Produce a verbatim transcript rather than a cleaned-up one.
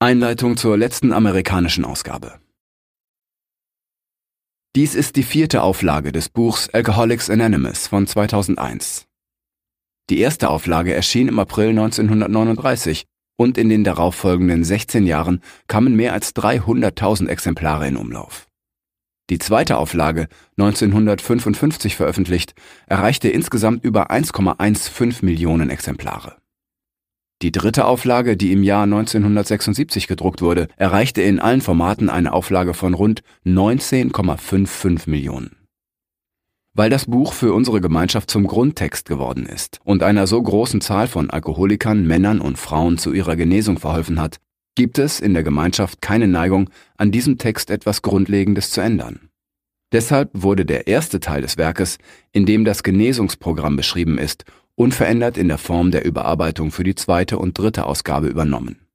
Einleitung zur letzten amerikanischen Ausgabe. Dies ist die vierte Auflage des Buchs Alcoholics Anonymous von zweitausendeins. Die erste Auflage erschien im April neunzehnhundertneununddreißig und in den darauffolgenden sechzehn Jahren kamen mehr als dreihunderttausend Exemplare in Umlauf. Die zweite Auflage, neunzehnhundertfünfundfünfzig veröffentlicht, erreichte insgesamt über eins Komma fünfzehn Millionen Exemplare. Die dritte Auflage, die im Jahr neunzehnhundertsechsundsiebzig gedruckt wurde, erreichte in allen Formaten eine Auflage von rund neunzehn Komma fünfundfünfzig Millionen. Weil das Buch für unsere Gemeinschaft zum Grundtext geworden ist und einer so großen Zahl von Alkoholikern, Männern und Frauen zu ihrer Genesung verholfen hat, gibt es in der Gemeinschaft keine Neigung, an diesem Text etwas Grundlegendes zu ändern. Deshalb wurde der erste Teil des Werkes, in dem das Genesungsprogramm beschrieben ist, unverändert in der Form der Überarbeitung für die zweite und dritte Ausgabe übernommen.